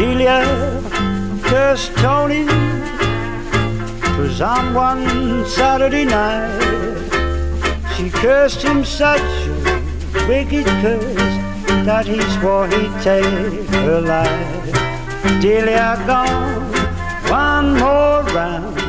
Delia cursed Tony. 'Twas on one Saturday night. She cursed him such a wicked curse that he swore he'd take her life. Delia gone one more round,